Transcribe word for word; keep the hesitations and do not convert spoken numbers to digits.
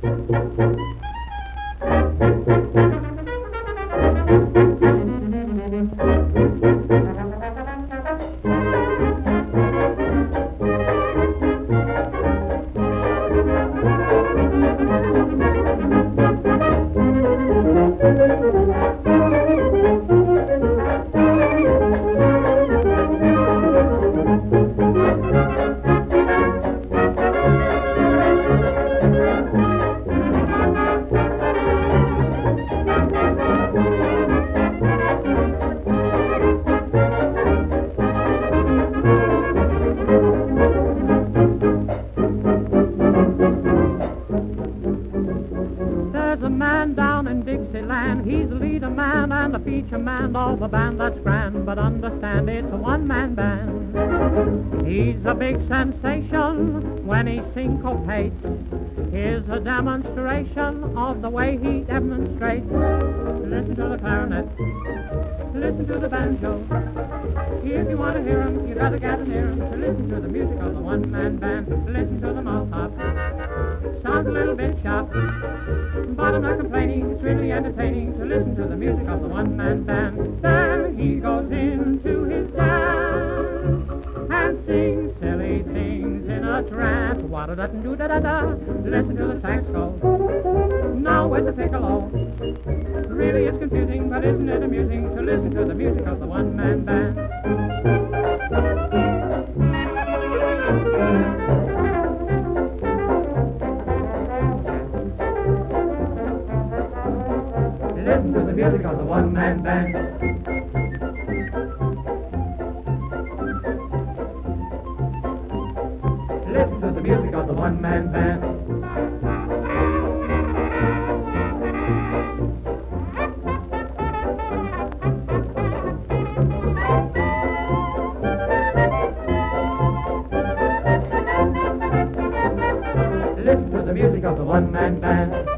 There's a man down in Dixieland, he's the leader man and the feature man of a band that's grand, but understand it's a one-man band. He's a big sensation when he syncopates. Here's a demonstration of the way he demonstrates. Listen to the clarinet, listen to the banjo. If you want to hear him, you gotta get near him. To listen to the music of the one-man band, listen to the mouth-hop. Sounds a little bit sharp, but I'm not complaining, it's really entertaining to listen to the music of the one-man band. There he goes into his dance and sings silly things in a trance. Wa-da-da-da-da-da-da. Listen to the sax go, now with the piccolo. Really it's confusing, but isn't it amusing to listen to the music of the one-man band? Listen to the music of the one-man band. Listen to the music of the one-man band. Listen to the music of the one-man band.